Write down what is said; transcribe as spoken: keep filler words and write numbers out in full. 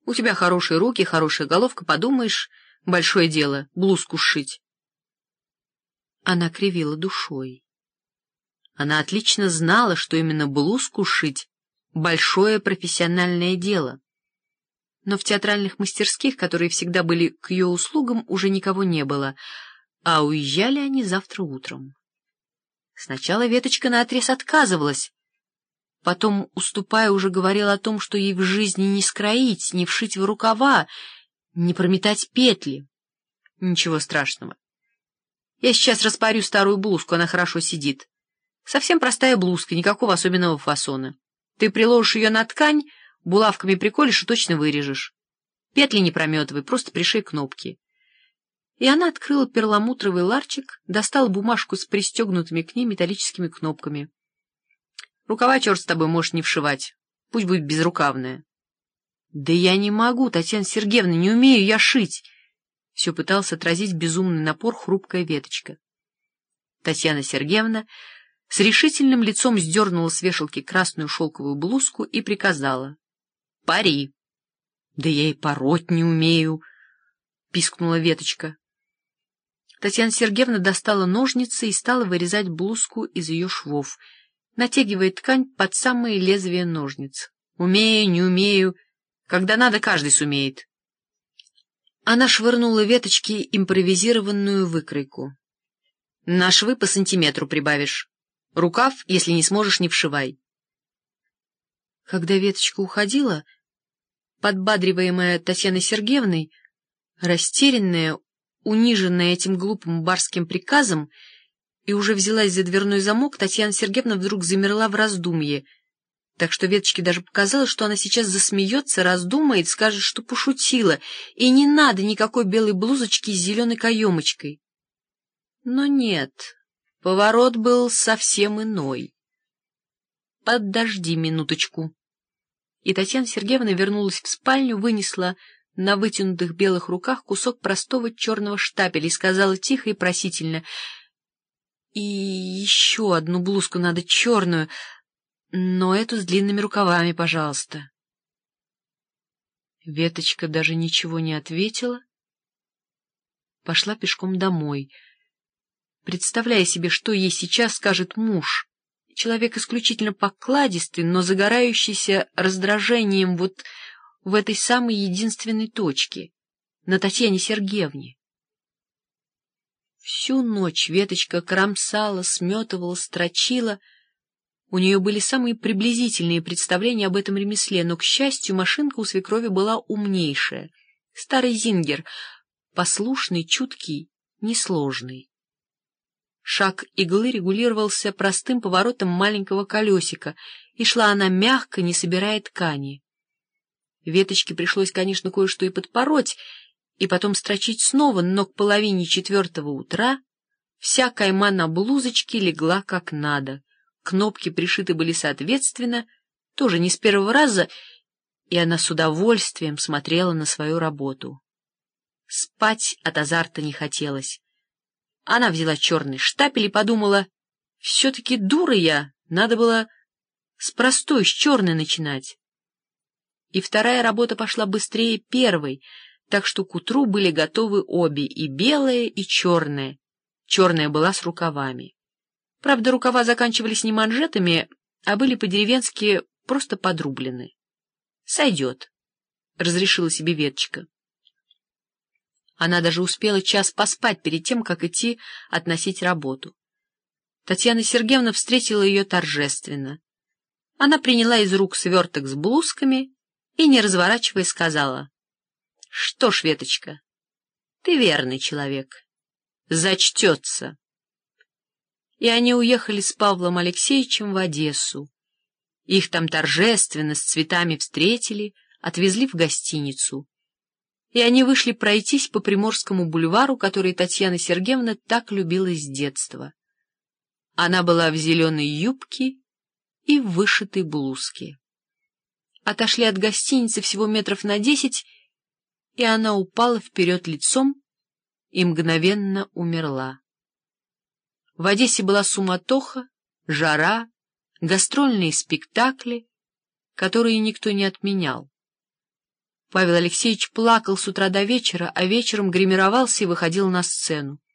У тебя хорошие руки, хорошая головка, подумаешь, большое дело блузку сшить. Она кривила душой. Она отлично знала, что именно блузку сшить — большое профессиональное дело. Но в театральных мастерских, которые всегда были к ее услугам, уже никого не было, а уезжали они завтра утром. Сначала Веточка наотрез отказывалась, потом, уступая, уже говорила о том, что ей в жизни не скроить, не вшить в рукава, не прометать петли. Ничего страшного. Я сейчас распарю старую блузку, она хорошо сидит. Совсем простая блузка, никакого особенного фасона. Ты приложишь ее на ткань, булавками приколешь и точно вырежешь. Петли не прометывай, просто пришей кнопки. И она открыла перламутровый ларчик, достала бумажку с пристегнутыми к ней металлическими кнопками. Рукава, черт с тобой, можешь не вшивать. Пусть будет безрукавная. — Да я не могу, Татьяна Сергеевна, не умею я шить. Все пыталась отразить безумный напор хрупкая Веточка. Татьяна Сергеевна с решительным лицом сдернула с вешалки красную шелковую блузку и приказала: — Пари. — Да я и пороть не умею, — пискнула Веточка. Татьяна Сергеевна достала ножницы и стала вырезать блузку из ее швов, натягивая ткань под самые лезвия ножниц. — Умею, не умею. Когда надо, каждый сумеет. Она швырнула Веточке импровизированную выкройку. — На швы по сантиметру прибавишь. Рукав, если не сможешь, не вшивай. Когда Веточка уходила, подбадриваемая Татьяной Сергеевной, растерянная, униженная этим глупым барским приказом, и уже взялась за дверной замок, Татьяна Сергеевна вдруг замерла в раздумье, так что Веточке даже показалось, что она сейчас засмеется, раздумает, скажет, что пошутила, и не надо никакой белой блузочки с зеленой каемочкой. Но нет, поворот был совсем иной. «Подожди минуточку». И Татьяна Сергеевна вернулась в спальню, вынесла на вытянутых белых руках кусок простого черного штапеля и сказала тихо и просительно: — И еще одну блузку надо черную, но эту с длинными рукавами, пожалуйста. Веточка даже ничего не ответила, пошла пешком домой, представляя себе, что ей сейчас скажет муж, человек исключительно покладистый, но загорающийся раздражением вот в этой самой единственной точке, на Татьяне Сергеевне. Всю ночь Веточка кромсала, сметывала, строчила. У нее были самые приблизительные представления об этом ремесле, но, к счастью, машинка у свекрови была умнейшая. Старый зингер, послушный, чуткий, несложный. Шаг иглы регулировался простым поворотом маленького колесика, и шла она мягко, не собирая ткани. Веточке пришлось, конечно, кое-что и подпороть, и потом строчить снова, но к половине четвертого утра вся кайма на блузочке легла как надо. Кнопки пришиты были соответственно, тоже не с первого раза, и она с удовольствием смотрела на свою работу. Спать от азарта не хотелось. Она взяла черный штапель и подумала: все-таки дура я, надо было с простой, с черной начинать. И вторая работа пошла быстрее первой, так что к утру были готовы обе, и белая, и черная. Черная была с рукавами. Правда, рукава заканчивались не манжетами, а были по-деревенски просто подрублены. — Сойдет, — разрешила себе Веточка. Она даже успела час поспать перед тем, как идти относить работу. Татьяна Сергеевна встретила ее торжественно. Она приняла из рук сверток с блузками и, не разворачиваясь, сказала: — Что ж, Веточка, ты верный человек. Зачтется. И они уехали с Павлом Алексеевичем в Одессу. Их там торжественно с цветами встретили, отвезли в гостиницу. И они вышли пройтись по Приморскому бульвару, который Татьяна Сергеевна так любила с детства. Она была в зеленой юбке и в вышитой блузке. Отошли от гостиницы всего метров на десять, и она упала вперед лицом и мгновенно умерла. В Одессе была суматоха, жара, гастрольные спектакли, которые никто не отменял. Павел Алексеевич плакал с утра до вечера, а вечером гримировался и выходил на сцену.